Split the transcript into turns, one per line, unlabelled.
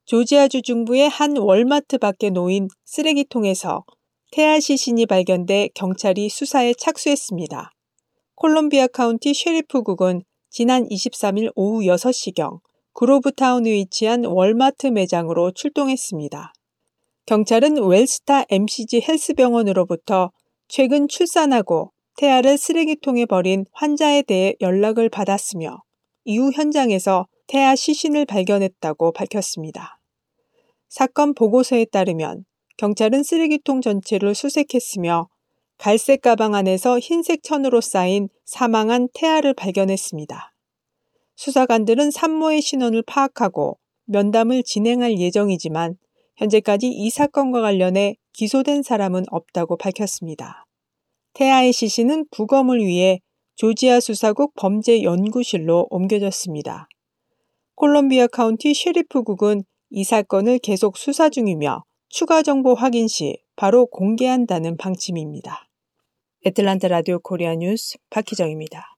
조지아주 중부의 한 월마트 밖에 놓인 쓰레기통에서 태아 시신이 발견돼 경찰이 수사에 착수했습니다. 콜롬비아 카운티 셰리프국은 지난 23일 오후 6시경 그로브타운에 위치한 월마트 매장으로 출동했습니다. 경찰은 웰스타 MCG 헬스병원으로부터 최근 출산하고 태아를 쓰레기통에 버린 환자에 대해 연락을 받았으며 이후 현장에서 태아 시신을 발견했다고 밝혔습니다. 사건 보고서에 따르면 경찰은 쓰레기통 전체를 수색했으며 갈색 가방 안에서 흰색 천으로 쌓인 사망한 태아를 발견했습니다. 수사관들은 산모의 신원을 파악하고 면담을 진행할 예정이지만 현재까지 이 사건과 관련해 기소된 사람은 없다고 밝혔습니다. 태아의 시신은 부검을 위해 조지아 수사국 범죄연구실로 옮겨졌습니다. 콜롬비아 카운티 셰리프국은 이 사건을 계속 수사 중이며 추가 정보 확인 시 바로 공개한다는 방침입니다. 애틀란타 라디오 코리아 뉴스 박희정입니다.